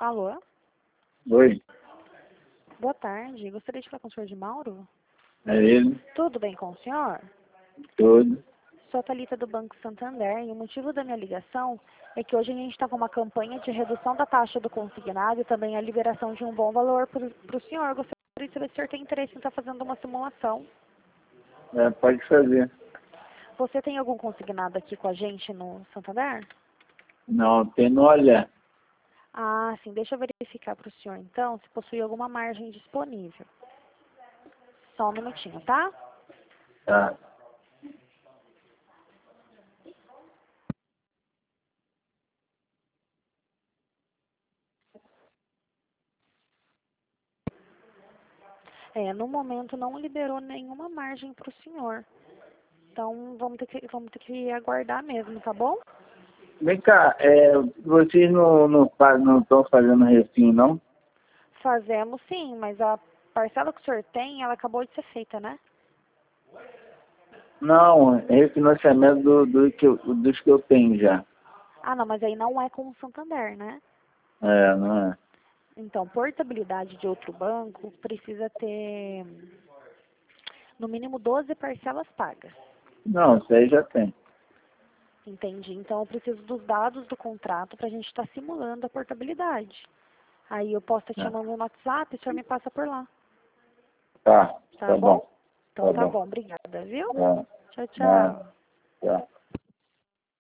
Alô? Oi, Boa tarde. Gostaria de falar com o senhor de Mauro? é ele, Tudo bem com o senhor? tudo. Sou a Thalita do Banco Santander e o motivo da minha ligação é que hoje a gente está com uma campanha de redução da taxa do consignado e também a liberação de um bom valor para o senhor. Gostaria de saber se o senhor tem interesse em estar fazendo uma simulação. Pode fazer. Você tem algum consignado aqui com a gente no Santander? Não, tem no olhar. Ah, sim. Deixa eu verificar para o senhor então se possui alguma margem disponível. Só um minutinho, tá? Tá. No momento não liberou nenhuma margem para o senhor. Então vamos ter que aguardar mesmo, tá bom? Vem cá, vocês não estão fazendo refim, não? Fazemos sim, mas a parcela que o senhor tem, ela acabou de ser feita, né? Não, refinanciamento dos que eu tenho já. Ah, não, mas aí não é com o Santander, né? Não é. Então, portabilidade de outro banco precisa ter no mínimo 12 parcelas pagas. Não, isso aí já tem. Entendi. Então, eu preciso dos dados do contrato para a gente estar simulando a portabilidade. Aí eu posso estar te É. chamando no WhatsApp e o senhor me passa por lá. Tá, Tá tá bom? bom. Então Tá tá bom. bom. Obrigada, viu? Tá, Tchau, tá, tchau. tá.